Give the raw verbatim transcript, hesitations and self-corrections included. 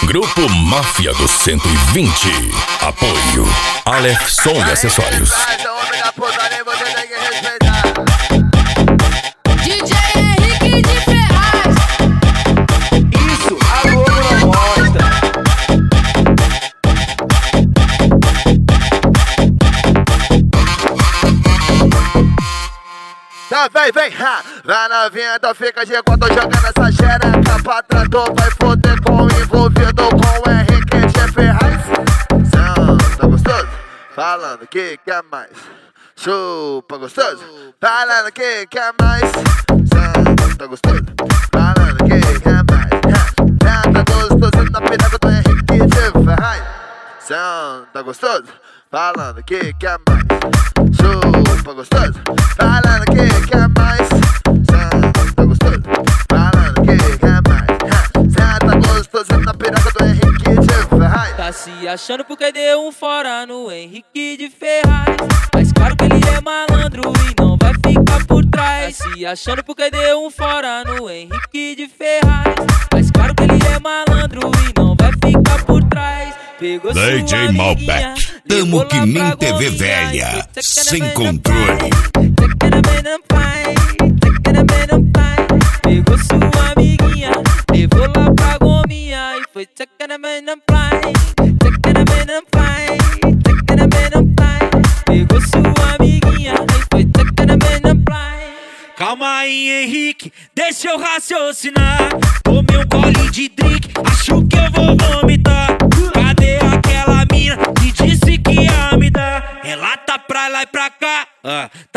Grupo Máfia do cento e vinte. Apoio Aleph Som e Acessórios. D J Henrique de Ferraz. Isso, a Globo não mostra. Tá, vem, vem, ha. Vai novinha, então fica de quando jogando essa xereca pra trator. Vai foder com o envolvido com o Henrique de Ferraz. Cão, tá gostoso? Falando que quer mais. Chupa gostoso? Falando que quer mais. Cão, tá gostoso? Falando que quer mais. Ha. Tá gostoso na piroca do Henrique de Ferraz. Cão, tá gostoso? Falando que quer mais. Chupa gostoso? Falando que quer mais. Tá gostoso? Falando que quer mais. Cê tá gostoso na piroca do Henrique de Ferraz. Tá se achando porque deu um fora no Henrique de Ferraz. Mas claro que ele é malandro e não vai ficar por trás. Tá se achando porque deu um fora no Henrique de Ferraz. Mas claro que ele é malandro e não vai ficar por trás. Pegou D J Malbec, tamo que nem T V velha, sem controle. Pegou sua amiguinha, levou lá pra gominha e foi pegou sua amiguinha e foi. Calma aí, Henrique, deixa eu raciocinar. Tomei um gole de drink, acho que eu vou vomitar. Cadê aquela mina que disse que ia me dar? Ela tá pra lá e pra cá, ah,